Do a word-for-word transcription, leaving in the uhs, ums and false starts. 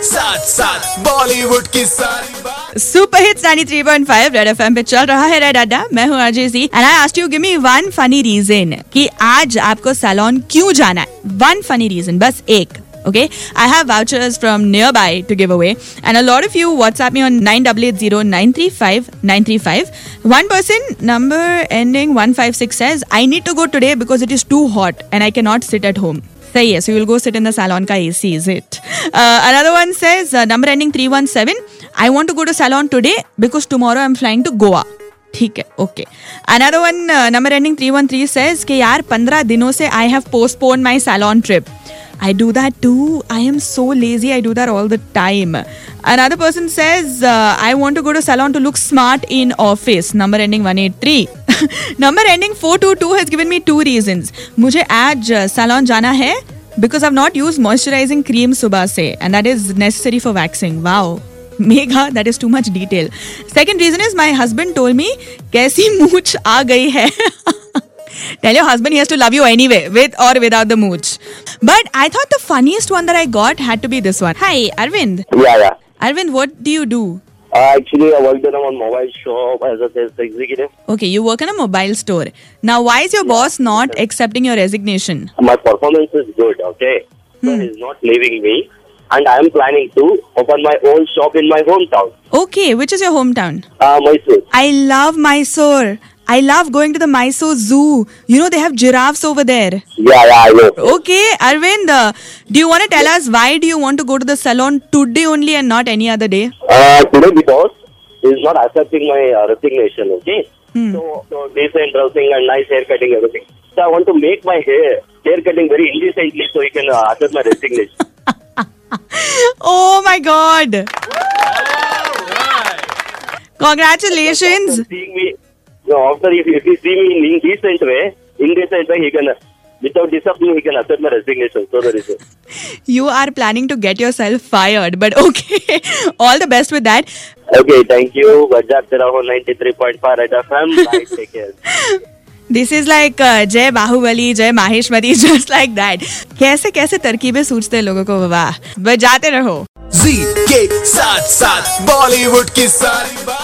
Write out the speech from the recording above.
साथ साथ बॉलीवुड की सारी बात। Super hits ninety three point five red FM पे चल रहा है रेड अड्डा। मैं हूँ Ajay see and I asked you give me one funny reason कि आज आपको सैलून क्यों जाना है। वन फनी रीजन, बस एक. Okay, I have vouchers from nearby to give away, and a lot of you WhatsApp me on nine eight eight zero nine three five nine three five. One person, number ending one five six, says I need to go today because it is too hot and I cannot sit at home. Say yes, you will go sit in the salon ka A C, is it? Uh, another one says uh, number ending three one seven. I want to go to salon today because tomorrow I'm flying to Goa. ठीक है, okay. Another one, uh, number ending three one three says कि यार पंद्रह दिनों से I have postponed my salon trip. I do that too. I am so lazy. I do that all the time. Another person says, uh, I want to go to salon to look smart in office. Number ending one eight three. Number ending four two two has given me two reasons. मुझे आज salon जाना है because I've not used moisturizing cream सुबह से and that is necessary for waxing. Wow. Megha, that is too much detail. Second reason is my husband told me कैसी मूछ आ गई है. Tell your husband he has to love you anyway, with or without the mooch. But I thought the funniest one that I got had to be this one. Hi, Arvind. Yeah, yeah. Arvind, what do you do? Uh, actually, I work in a mobile shop as a sales executive. Okay, you work in a mobile store. Now, why is your boss not accepting your resignation? My performance is good, okay? So Hmm. he's not leaving me. And I am planning to open my own shop in my hometown. Okay, which is your hometown? Uh, Mysore. I love Mysore. I love going to the Mysore Zoo. You know, they have giraffes over there. Yeah, yeah, I know. Okay, Arvind, uh, do you want to tell us why do you want to go to the salon today only and not any other day? Uh, today because he's not accepting my uh, resignation, okay? Hmm. So, so decent dressing and nice hair cutting, everything. So I want to make my hair, hair cutting very indecently so he can uh, accept my resignation. Oh my God! Congratulations! After seeing me, no, after if, if he see me in indecent way, indecent way, he can, uh, without disappointing, he can accept my resignation. So that is it. You are planning to get yourself fired, but okay. All the best with that. Okay, thank you. Bajaj Teraho ninety-three point five Red F M. Bye, take care. This is like uh, Jai Bahubali, Jai Maheshwari, just like that. कैसे कैसे तरकीबें सूझते हैं लोगों को, वाह. बजाते रहो. जी के साथ साथ बॉलीवुड की सारी बात।